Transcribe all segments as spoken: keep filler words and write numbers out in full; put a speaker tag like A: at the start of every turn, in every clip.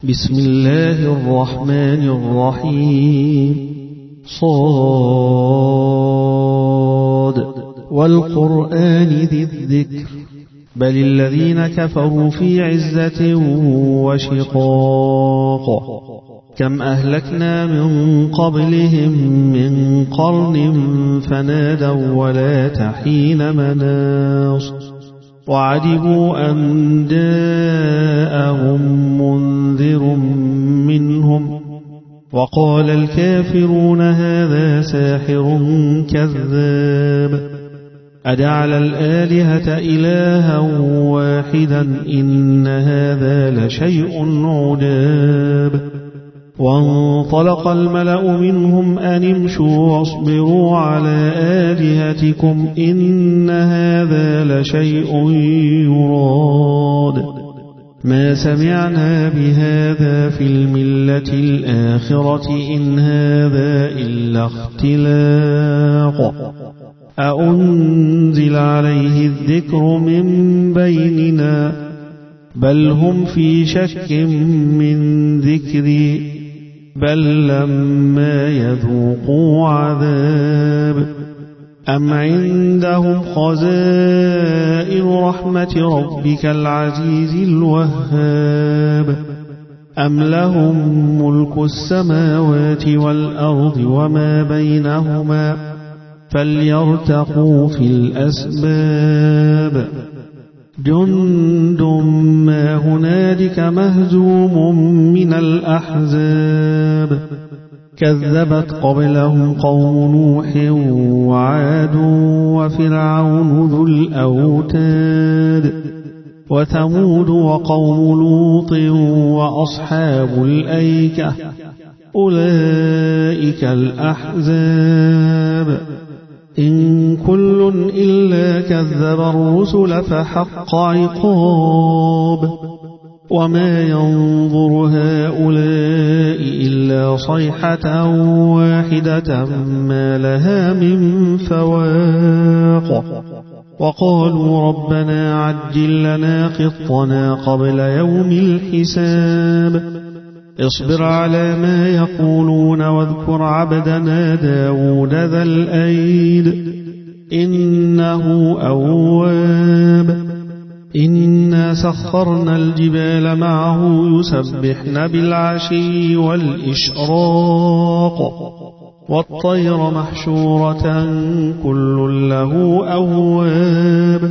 A: بسم الله الرحمن الرحيم. صاد والقرآن ذي الذكر بل الذين كفروا في عزة وشقاق. كم أهلكنا من قبلهم من قرن فنادوا ولا تحين مناص وعجبوا أن جاءهم منذر منهم وقال الكافرون هذا ساحر كذاب أجعل الآلهة إلها واحدا إن هذا لشيء عجاب. وانطلق الملأ منهم أن امشوا واصبروا على آلهتكم إن هذا لشيء يراد ما سمعنا بهذا في الملة الآخرة إن هذا إلا اختلاق أأنزل عليه الذكر من بيننا بل هم في شك من ذكري بل لما يذوقوا عذاب أم عندهم خزائن رحمة ربك العزيز الوهاب أم لهم ملك السماوات والأرض وما بينهما فليرتقوا في الأسباب جند ما هنالك مهزوم من الأحزاب كذبت قبلهم قوم نوح وعاد وفرعون ذو الأوتاد وثمود وقوم لوط وأصحاب الأيكة أولئك الأحزاب إن كل إلا كذب الرسل فحق عقاب وما ينظر هؤلاء إلا صيحة واحدة ما لها من فواق وقالوا ربنا عجل لنا قطنا قبل يوم الحساب اصبر على ما يقولون واذكر عبدنا داود ذا الأيد إنه أواب إنا سخرنا الجبال معه يسبحن بالعشي والإشراق والطير محشورة كل له أواب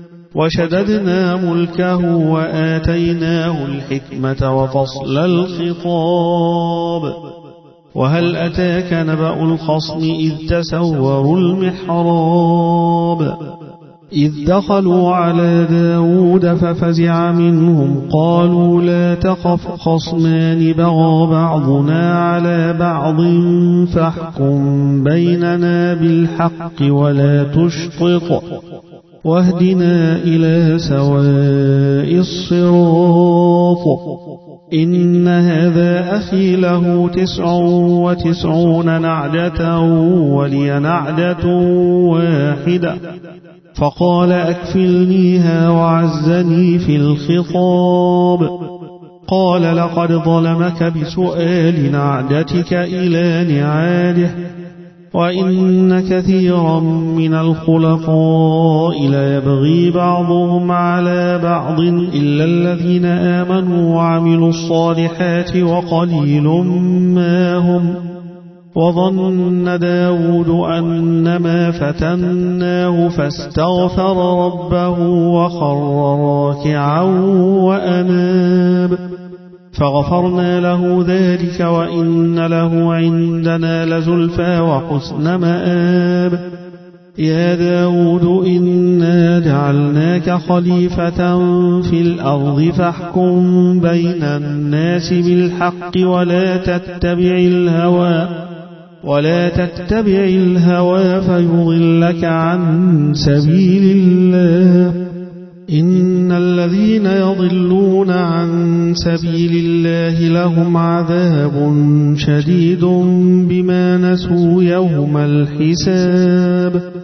A: وشددنا ملكه وآتيناه الحكمة وفصل الخطاب وهل أتاك نبأ الخصم إذ تسوروا المحراب إذ دخلوا على داود ففزع منهم قالوا لا تخف خصمان بغى بعضنا على بعض فاحكم بيننا بالحق ولا تشطط واهدنا إلى سواء الصراط إن هذا أخي له تسع وتسعون نعجة ولي نعجة واحدة فقال أكفلنيها وعزني في الخطاب قال لقد ظلمك بسؤال نعجتك إلى نعاله وإن كثيرا من الخلطاء ليبغي بعضهم على بعض إلا الذين آمنوا وعملوا الصالحات وقليل ما هم وظن داود أنما فتناه فاستغفر ربه وخر راكعا وأناب فغفرنا له ذلك وإن له عندنا لزلفى وحسن مآب يا داود إنا جعلناك خليفة في الأرض فاحكم بين الناس بالحق ولا تتبع الهوى ولا تتبع الهوى فيضلك عن سبيل الله إن الذين يضلون عن سبيل الله لهم عذاب شديد بما نسوا يوم الحساب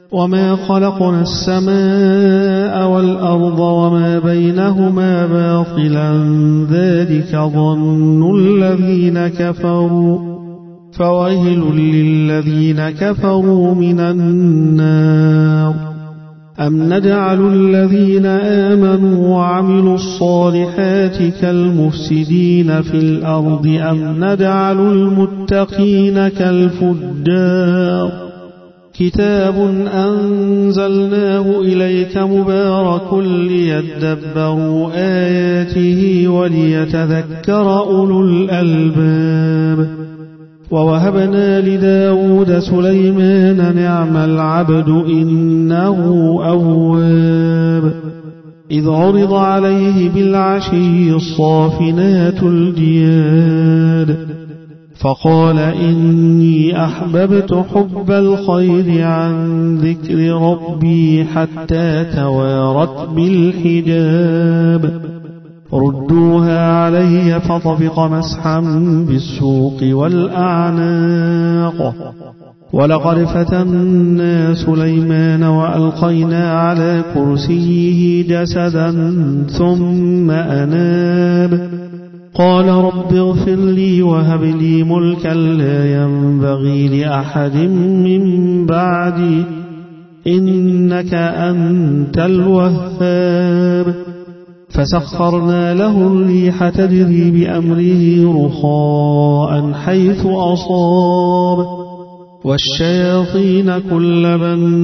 A: وما خلقنا السماء والأرض وما بينهما باطلا ذلك ظن الذين كفروا فويل للذين كفروا من النار. أم نجعل الذين آمنوا وعملوا الصالحات كالمفسدين في الأرض أم نجعل المتقين كالفجار. كتاب أنزلناه إليك مبارك ليدبروا آياته وليتذكر أولو الألباب. ووهبنا لداود سليمان نعم العبد إنه أواب. إذ عرض عليه بالعشي الصافنات الجياد فقال إني أحببت حب الخير عن ذكر ربي حتى توارت بالحجاب. ردوها علي فطفق مسحا بالسوق والأعناق. ولقد فتنا سليمان وألقينا على كرسيه جسدا ثم أناب. قال رب اغفر لي وهب لي ملكا لا ينبغي لأحد من بعدي إنك أنت الوهاب. فسخرنا له الريح تجري بأمره رخاء حيث أصاب والشياطين كل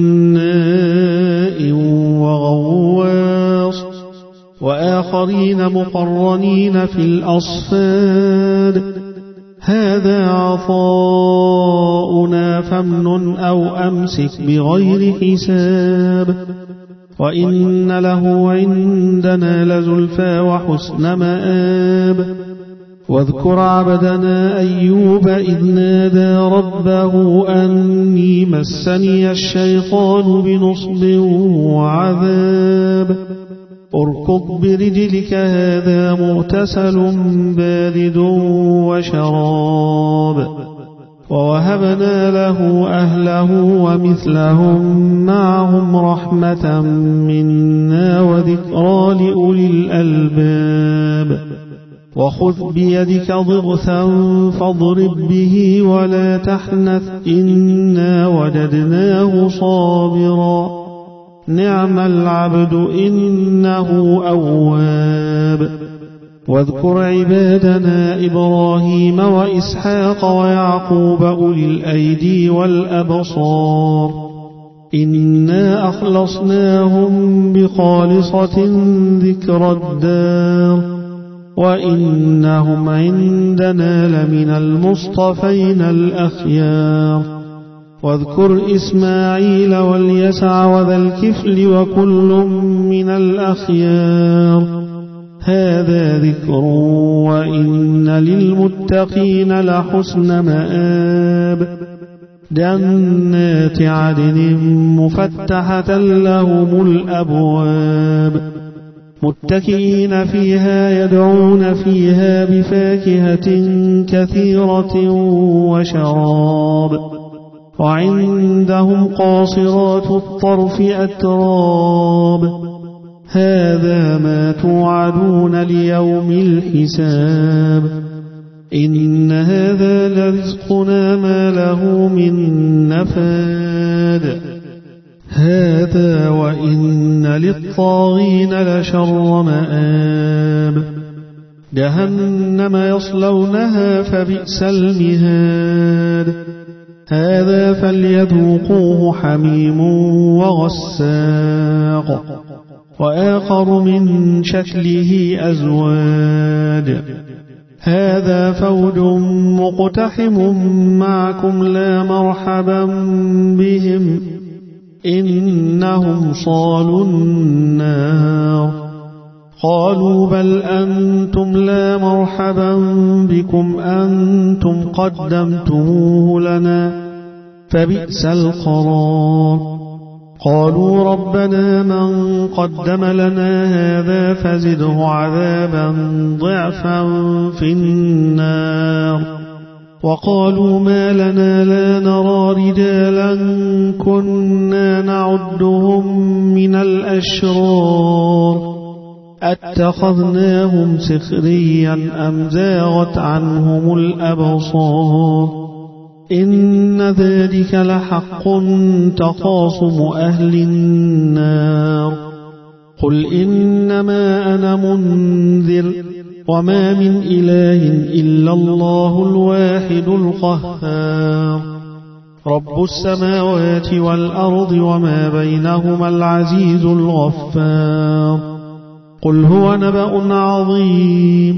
A: بناء وغواص وآخرين مقرنين في الأصفاد. هذا عطاؤنا فامنن أو أمسك بغير حساب. وإن له عندنا لزلفى وحسن مآب. واذكر عبدنا أيوب إذ نادى ربه أني مسني الشيطان بنصب وعذاب. اركض برجلك هذا مغتسل بارد وشراب. ووهبنا له أهله ومثلهم معهم رحمة منا وذكرى لأولي الألباب. وخذ بيدك ضغثا فاضرب به ولا تحنث إنا وجدناه صابرا نعم العبد إنه أواب. واذكر عبادنا إبراهيم وإسحاق ويعقوب أولي الأيدي والأبصار إنا أخلصناهم بخالصة ذكر الدار وإنهم عندنا لمن المصطفين الأخيار. واذكر إسماعيل واليسع وذا الكفل وكل من الأخيار. هذا ذكر وإن للمتقين لحسن مآب. جنات عدن مفتحة لهم الأبواب متكئين فيها يدعون فيها بفاكهة كثيرة وشراب. وعندهم قاصرات الطرف أتراب. هذا ما توعدون ليوم الحساب. إن هذا لرزقنا ما له من نفاد. هذا وإن للطاغين لشر مآب. جهنم يصلونها فبئس المهاد. هذا فليذوقوه حميم وغساق وآخر من شكله أزواج. هذا فوج مقتحم معكم لا مرحبا بهم إنهم صالوا النار. قالوا بل أنتم لا مرحبا بكم أنتم قدمتموه لنا فبئس القرار. قالوا ربنا من قدم لنا هذا فزده عذابا ضعفا في النار وقالوا ما لنا لا نرى رجالا كنا نعدهم من الأشرار أتخذناهم سخريا أم زاغت عنهم الأبصار إن ذلك لحق تخاصم أهل النار قل إنما أنا منذر وما من إله إلا الله الواحد القهار رب السماوات والأرض وما بينهما العزيز الغفار قل هو نبأ عظيم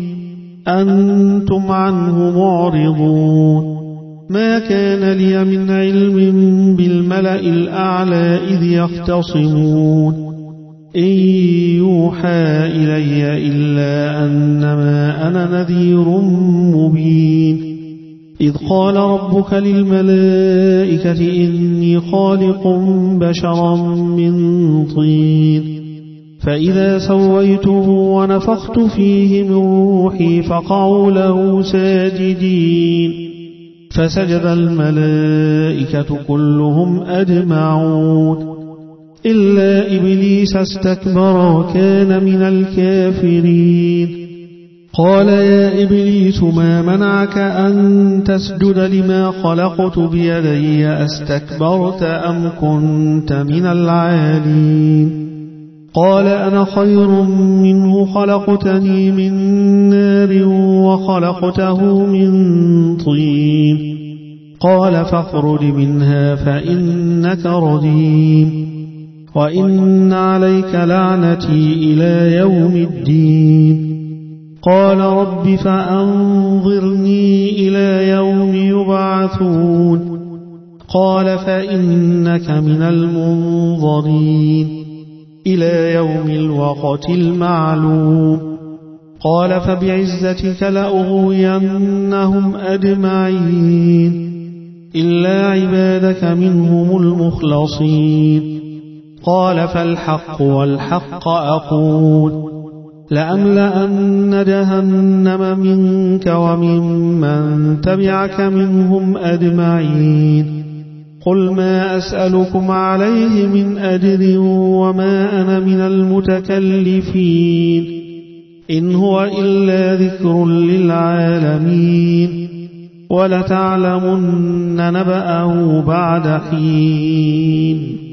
A: أنتم عنه معرضون ما كان لي من علم بالملأ الأعلى إذ يختصمون إن يوحى إلي إلا أنما أنا نذير مبين إذ قال ربك للملائكة إني خالق بشرا من طين فإذا سويته ونفخت فيه من روحي فقعوا له ساجدين فسجد الملائكة كلهم أجمعون إلا إبليس استكبر وكان من الكافرين قال يا إبليس ما منعك أن تسجد لما خلقت بيدي أستكبرت أم كنت من العالين قال أنا خير منه خلقتني من نار وخلقته من طين قال فاخرج منها فإنك رجيم وإن عليك لعنتي إلى يوم الدين قال رب فأنظرني إلى يوم يبعثون قال فإنك من المنظرين إلى يوم الوقت المعلوم قال فبعزتك لأغوينهم أجمعين إلا عبادك منهم المخلصين قال فالحق والحق أقول لأملأن جهنم منك وممن تبعك منهم أجمعين قل ما أسألكم عليه من أجر وما أنا من المتكلفين إن هو إلا ذكر للعالمين ولتعلمن نبأه بعد حين